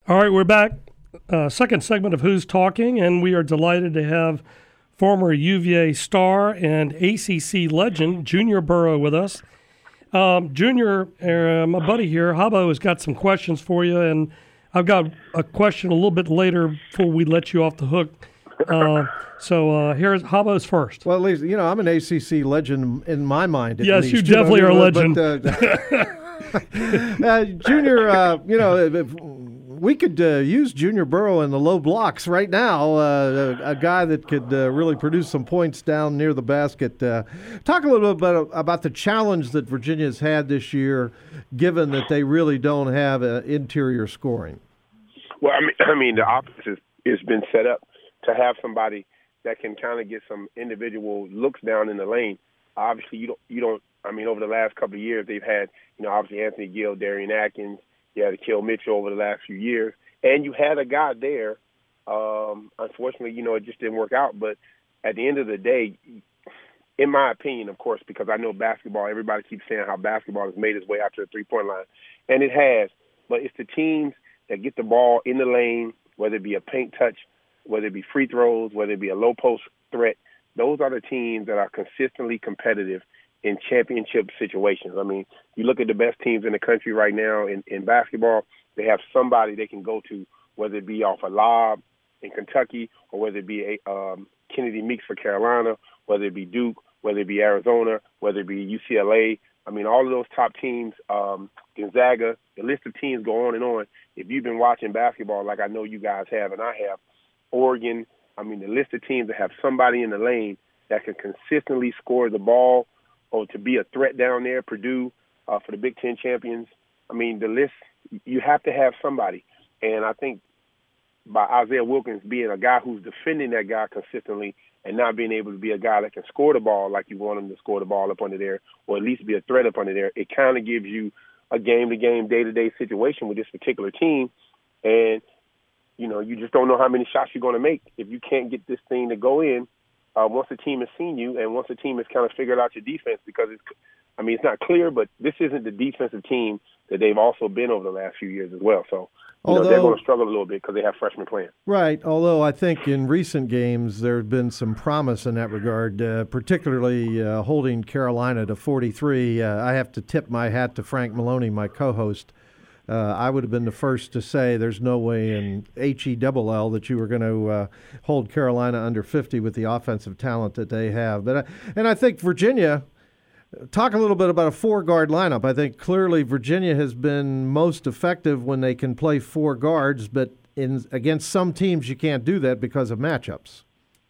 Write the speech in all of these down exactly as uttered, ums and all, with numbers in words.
All right, we're back. Uh, second segment of Who's Talking, and we are delighted to have former U V A star and A C C legend Junior Burrow with us. Um, Junior, uh, my buddy here, Habbo, has got some questions for you, and I've got a question a little bit later before we let you off the hook. Uh, so uh, here's Habbo's first. Well, at least, you know, I'm an A C C legend in my mind. At yes, least, you definitely you know, are a legend. But, uh, uh, Junior, uh, you know, if we could uh, use Junior Burrow in the low blocks right now, uh, a, a guy that could uh, really produce some points down near the basket. Uh, talk a little bit about, about the challenge that Virginia's had this year, given that they really don't have uh, interior scoring. Well, I mean, I mean the offense has, has been set up to have somebody that can kind of get some individual looks down in the lane. Obviously, you don't, you don't. I mean, over the last couple of years, they've had, you know, obviously Anthony Gill, Darian Atkins, you had Akil Mitchell over the last few years, and you had a guy there. Um, unfortunately, you know, it just didn't work out. But at the end of the day, in my opinion, of course, because I know basketball, everybody keeps saying how basketball has made its way out to the three-point line, and it has. But it's the teams that get the ball in the lane, whether it be a paint touch, whether it be free throws, whether it be a low post threat. Those are the teams that are consistently competitive in championship situations. I mean, you look at the best teams in the country right now in, in basketball, they have somebody they can go to, whether it be off a lob in Kentucky or whether it be a, um, Kennedy Meeks for Carolina, whether it be Duke, whether it be Arizona, whether it be U C L A. I mean, all of those top teams, um, Gonzaga, the list of teams go on and on. If you've been watching basketball like I know you guys have and I have, Oregon, I mean, the list of teams that have somebody in the lane that can consistently score the ball or to be a threat down there, Purdue, uh, for the Big Ten champions. I mean, the list, you have to have somebody. And I think by Isaiah Wilkins being a guy who's defending that guy consistently and not being able to be a guy that can score the ball like you want him to score the ball up under there or at least be a threat up under there, it kind of gives you a game-to-game, day-to-day situation with this particular team. And, you know, you just don't know how many shots you're going to make if you can't get this thing to go in uh, once the team has seen you and once the team has kind of figured out your defense, because it's, I mean, it's not clear, but this isn't the defensive team that they've also been over the last few years as well. So, you Although, know, they're going to struggle a little bit because they have freshmen playing. Right. Although I think in recent games there has been some promise in that regard, uh, particularly uh, holding Carolina to forty-three. Uh, I have to tip my hat to Frank Maloney, my co-host. Uh, I would have been the first to say there's no way in H E L L that you were going to uh, hold Carolina under fifty with the offensive talent that they have. But I, and I think Virginia, talk a little bit about a four-guard lineup. I think clearly Virginia has been most effective when they can play four guards, but in against some teams you can't do that because of matchups.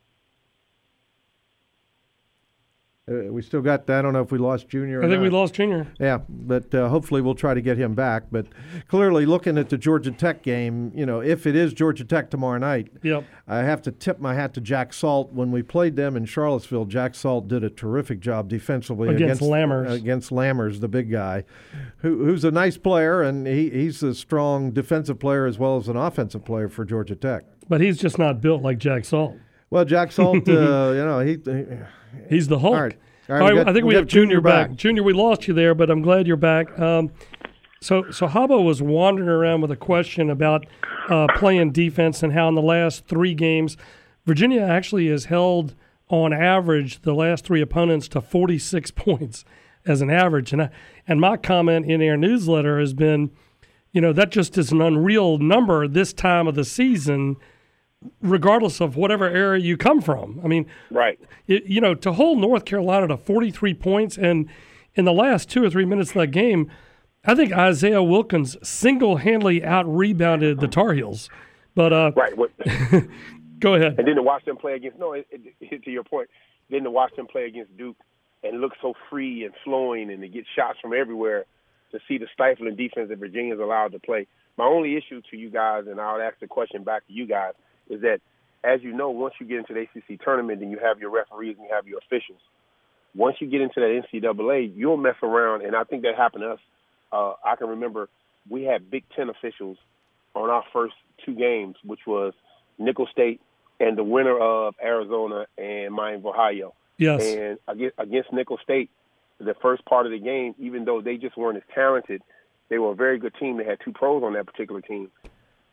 Uh, we still got, I don't know if we lost Junior or I think not. we lost Junior. Yeah, but uh, hopefully we'll try to get him back. But clearly looking at the Georgia Tech game, you know, if it is Georgia Tech tomorrow night, yep. I have to tip my hat to Jack Salt. When we played them in Charlottesville, Jack Salt did a terrific job defensively against, against Lammers. Against Lammers, the big guy, who, who's a nice player, and he, he's a strong defensive player as well as an offensive player for Georgia Tech. But he's just not built like Jack Salt. Well, Jack Salt, uh, you know, he, he he's the Hulk. All right. All right, All right we got, I think we, we have Junior back. back. Junior, we lost you there, but I'm glad you're back. Um, so, so Habbo was wandering around with a question about uh, playing defense and how in the last three games, Virginia actually has held on average the last three opponents to forty-six points as an average. And I, and my comment in our newsletter has been, you know, that just is an unreal number this time of the season, regardless of whatever area you come from. I mean, right. It, you know, to hold North Carolina to forty-three points, and in the last two or three minutes of that game, I think Isaiah Wilkins single-handedly out-rebounded the Tar Heels. But uh, right. What, go ahead. And then to watch them play against, no, it, it, to your point, then to watch them play against Duke and look so free and flowing and to get shots from everywhere, to see the stifling defense that Virginia's allowed to play. My only issue to you guys, and I'll ask the question back to you guys, is that, as you know, once you get into the A C C tournament and you have your referees and you have your officials, once you get into that N C double A, you'll mess around, and I think that happened to us. Uh, I can remember we had Big Ten officials on our first two games, which was Nickel State and the winner of Arizona and Miami, Ohio. Yes. And against, against Nickel State, the first part of the game, even though they just weren't as talented, they were a very good team. They had two pros on that particular team.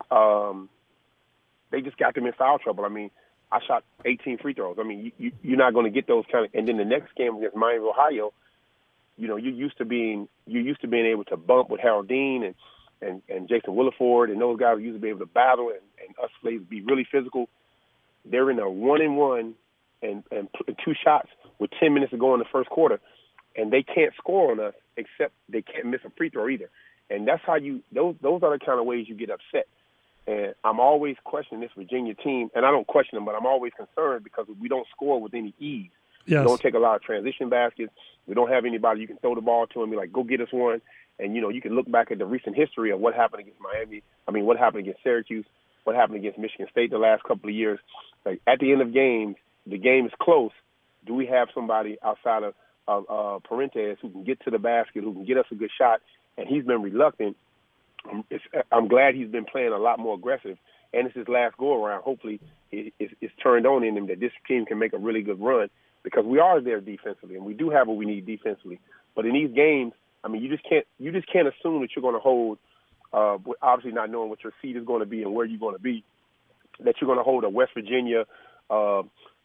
um, they just got them in foul trouble. I mean, I shot eighteen free throws. I mean, you, you, you're not going to get those kind of. And then the next game against Miami, Ohio, you know, you're used to being you're used to being able to bump with Harold Dean and and, and Jason Williford and those guys who used to be able to battle and, and us players be really physical. They're in a one and one and and two shots with ten minutes to go in the first quarter, and they can't score on us except they can't miss a free throw either. And that's how you those those are the kind of ways you get upset. And I'm always questioning this Virginia team, and I don't question them, but I'm always concerned because we don't score with any ease. Yes. We don't take a lot of transition baskets. We don't have anybody you can throw the ball to and be like, go get us one. And, you know, you can look back at the recent history of what happened against Miami. I mean, what happened against Syracuse, what happened against Michigan State the last couple of years. Like, at the end of games, the game is close. Do we have somebody outside of, of uh, Parentes who can get to the basket, who can get us a good shot? And he's been reluctant. It's, I'm glad he's been playing a lot more aggressive, and it's his last go-around. Hopefully it, it's, it's turned on in him that this team can make a really good run because we are there defensively, and we do have what we need defensively. But in these games, I mean, you just can't you just can't assume that you're going to hold, uh, obviously not knowing what your seed is going to be and where you're going to be, that you're going to hold a West Virginia, uh,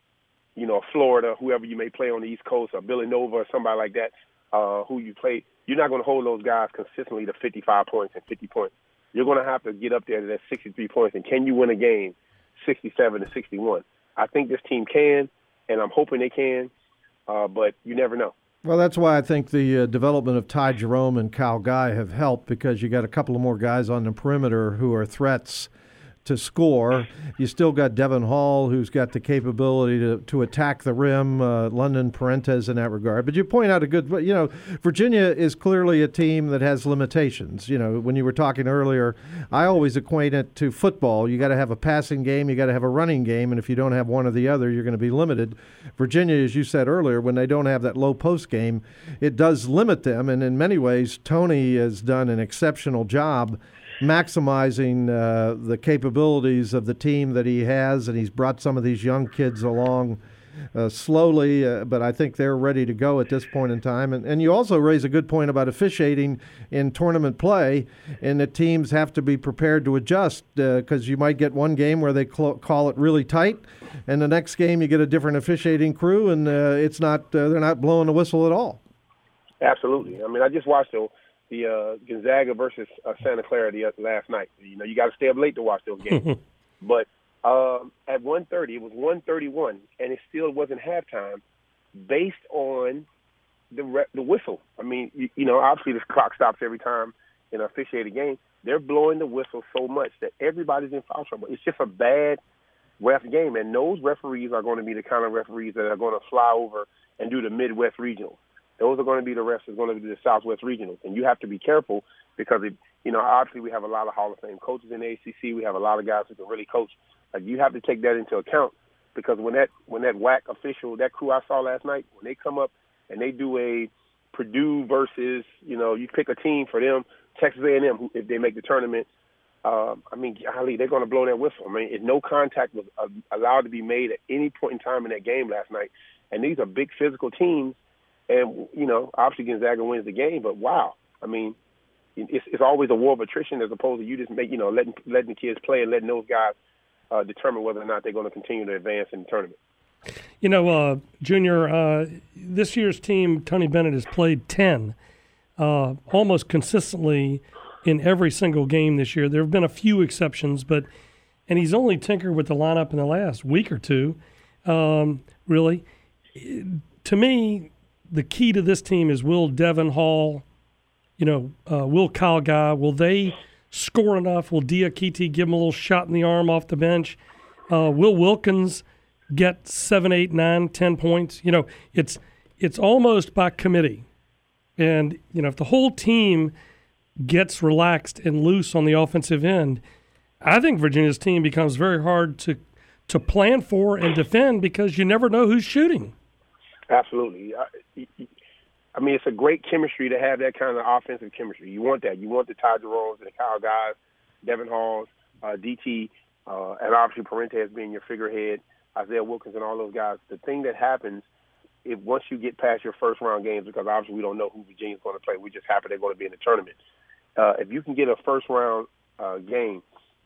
you know, Florida, whoever you may play on the East Coast, or Villanova or somebody like that, uh, who you play. You're not going to hold those guys consistently to fifty-five points and fifty points. You're going to have to get up there to that sixty-three points. And can you win a game sixty-seven to sixty-one? I think this team can, and I'm hoping they can, uh, but you never know. Well, that's why I think the uh, development of Ty Jerome and Kyle Guy have helped because you got a couple of more guys on the perimeter who are threats to score. You still got Devin Hall, who's got the capability to, to attack the rim, uh, London Parentes in that regard. But you point out a good, you know, Virginia is clearly a team that has limitations. You know, when you were talking earlier, I always equate it to football. You got to have a passing game, you got to have a running game, and if you don't have one or the other, you're going to be limited. Virginia, as you said earlier, when they don't have that low post game, it does limit them, and in many ways, Tony has done an exceptional job maximizing uh, the capabilities of the team that he has, and he's brought some of these young kids along uh, slowly, uh, but I think they're ready to go at this point in time. And, and you also raise a good point about officiating in tournament play, and that teams have to be prepared to adjust because uh, you might get one game where they cl- call it really tight, and the next game you get a different officiating crew, and uh, it's not uh, they're not blowing the whistle at all. Absolutely. I mean, I just watched the the uh, Gonzaga versus uh, Santa Clara the, uh, last night. You know, you got to stay up late to watch those games. But um, at one thirty, it was one thirty-one, and it still wasn't halftime based on the re- the whistle. I mean, you, you know, obviously this clock stops every time in an officiated game. They're blowing the whistle so much that everybody's in foul trouble. It's just a bad ref game, and those referees are going to be the kind of referees that are going to fly over and do the Midwest Regionals. Those are going to be the refs that's going to be the Southwest Regionals. And you have to be careful because, it, you know, obviously we have a lot of Hall of Fame coaches in the A C C. We have a lot of guys who can really coach. Like, you have to take that into account because when that when that W A C official, that crew I saw last night, when they come up and they do a Purdue versus, you know, you pick a team for them, Texas A and M, who, if they make the tournament, uh, I mean, golly, they're going to blow that whistle. I mean, if no contact was uh, allowed to be made at any point in time in that game last night. And these are big physical teams. And, you know, obviously Gonzaga wins the game, but wow, I mean, it's, it's always a war of attrition as opposed to you just make, you know, letting letting the kids play and letting those guys uh, determine whether or not they're going to continue to advance in the tournament. You know, uh, Junior, uh, this year's team, Tony Bennett has played ten uh, almost consistently in every single game this year. There have been a few exceptions, but and he's only tinkered with the lineup in the last week or two, um, really. To me, the key to this team is will Devin Hall, you know, uh, will Kyle Guy, will they score enough? Will Diakite give him a little shot in the arm off the bench? Uh, will Wilkins get seven, eight, nine, ten points? You know, it's it's almost by committee. And, you know, if the whole team gets relaxed and loose on the offensive end, I think Virginia's team becomes very hard to, to plan for and defend because you never know who's shooting. Absolutely. I, I mean, it's a great chemistry to have that kind of offensive chemistry. You want that. You want the Ty Jeromes and the Kyle Guys, Devin Halls, uh, D T, uh, and obviously Parentes being your figurehead, Isaiah Wilkins and all those guys. The thing that happens if once you get past your first round games, because obviously we don't know who Virginia's going to play. We're just happy they're going to be in the tournament. Uh, if you can get a first round uh, game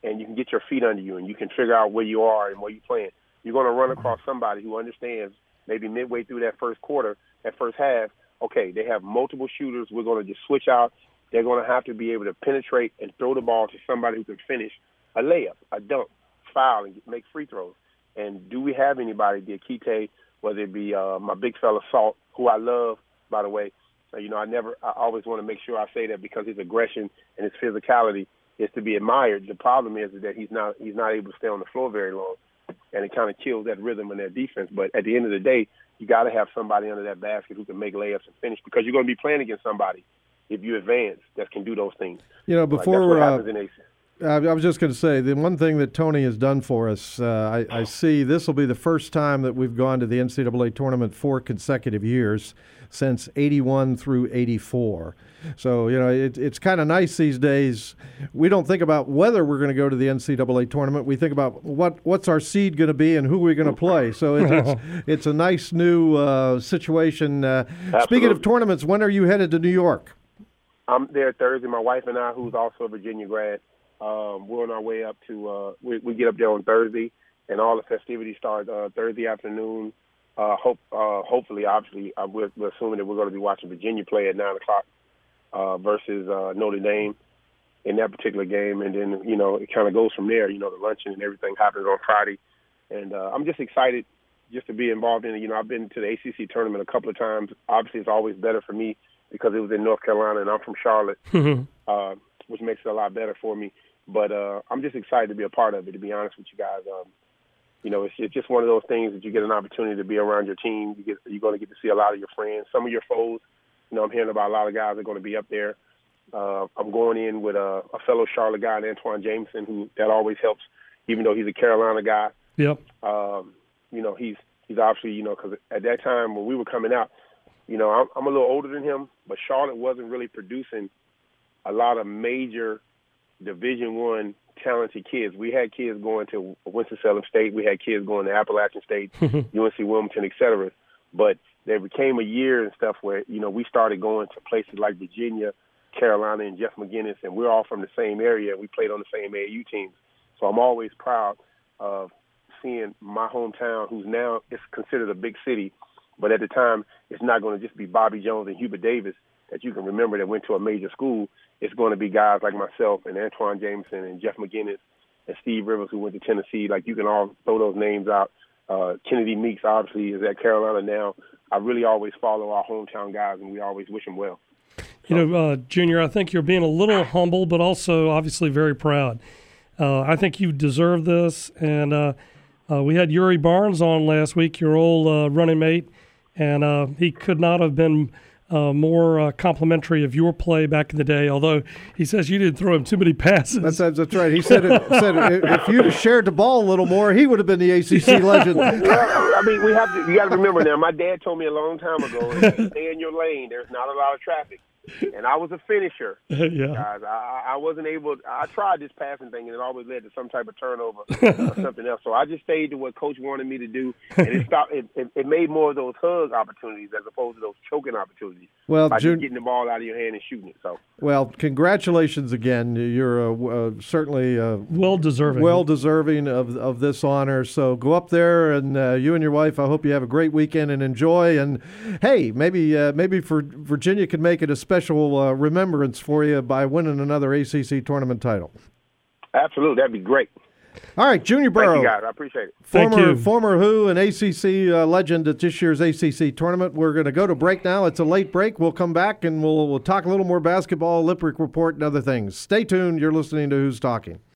and you can get your feet under you, and you can figure out where you are and where you're playing, you're going to run across somebody who understands maybe midway through that first quarter, that first half, okay, they have multiple shooters. We're going to just switch out. They're going to have to be able to penetrate and throw the ball to somebody who can finish a layup, a dunk, foul, and make free throws. And do we have anybody, Diakite, whether it be uh, my big fella Salt, who I love, by the way. Uh, you know, I never, I always want to make sure I say that because his aggression and his physicality is to be admired. The problem is that he's not, he's not able to stay on the floor very long, and it kind of kills that rhythm in their defense. But at the end of the day, you got to have somebody under that basket who can make layups and finish, because you're going to be playing against somebody, if you advance, that can do those things. You know, before like that's what uh, happens in A C. I was just going to say, the one thing that Tony has done for us, uh, I, I see this will be the first time that we've gone to the N C double A tournament four consecutive years since eighty-one through eighty-four. So, you know, it, it's kind of nice these days. We don't think about whether we're going to go to the N C double A tournament. We think about what what's our seed going to be and who we're going to play. So it, it's it's a nice new uh, situation. Uh, speaking of tournaments, when are you headed to New York? I'm there Thursday. My wife and I, who's also a Virginia grad, um, we're on our way up to uh, – we, we get up there on Thursday, and all the festivities start uh, Thursday afternoon. Uh, hope, uh, hopefully, obviously, uh, we're, we're assuming that we're going to be watching Virginia play at nine o'clock uh, versus uh, Notre Dame in that particular game. And then, you know, it kind of goes from there. You know, the luncheon and everything happens on Friday. And uh, I'm just excited just to be involved in it. You know, I've been to the A C C tournament a couple of times. Obviously, it's always better for me because it was in North Carolina, and I'm from Charlotte, uh, which makes it a lot better for me. But uh, I'm just excited to be a part of it, to be honest with you guys. Um, you know, it's, it's just one of those things that you get an opportunity to be around your team. You get, you're going to get to see a lot of your friends, some of your foes. You know, I'm hearing about a lot of guys that are going to be up there. Uh, I'm going in with a, a fellow Charlotte guy, Antoine Jameson, who that always helps, even though he's a Carolina guy. Yep. Um, you know, he's he's obviously, you know, because at that time when we were coming out, you know, I'm, I'm a little older than him, but Charlotte wasn't really producing a lot of major Division One talented kids. We had kids going to Winston-Salem State. We had kids going to Appalachian State, U N C Wilmington, et cetera. But there became a year and stuff where, you know, we started going to places like Virginia, Carolina, and Jeff McGinnis, and we're all from the same area. We played on the same A A U teams. So I'm always proud of seeing my hometown, who's now is considered a big city, but at the time, it's not going to just be Bobby Jones and Hubert Davis that you can remember that went to a major school. It's going to be guys like myself and Antoine Jameson and Jeff McGinnis and Steve Rivers, who went to Tennessee. Like, you can all throw those names out. Uh, Kennedy Meeks, obviously, is at Carolina now. I really always follow our hometown guys, and we always wish them well. You know, uh, Junior, I think you're being a little humble, but also obviously very proud. Uh, I think you deserve this. And uh, uh, we had Yuri Barnes on last week, your old uh, running mate, and uh, he could not have been uh, more uh, complimentary of your play back in the day, although he says you didn't throw him too many passes. That's, that's right. He said, it, said it, if you'd have shared the ball a little more, he would have been the A C C legend. Well, I mean, we have to, you got to remember now, my dad told me a long time ago, if you stay in your lane, there's not a lot of traffic. And I was a finisher, yeah. guys. I, I wasn't able – I tried this passing thing, and it always led to some type of turnover or something else. So I just stayed to what Coach wanted me to do, and it stopped. It, it, it made more of those hug opportunities as opposed to those choking opportunities. Well, by Jun- just getting the ball out of your hand and shooting it. So, well, congratulations again. You're uh, uh, certainly uh, well deserving, well deserving of of this honor. So go up there, and uh, you and your wife. I hope you have a great weekend and enjoy. And hey, maybe uh, maybe for Virginia could make it a special uh, remembrance for you by winning another A C C tournament title. Absolutely, that'd be great. All right, Junior Burrow. Thank you, guys. I appreciate it. Thank Former, you. former Who and A C C uh, legend at this year's A C C tournament. We're going to go to break now. It's a late break. We'll come back and we'll, we'll talk a little more basketball, Lip Report, and other things. Stay tuned. You're listening to Who's Talking.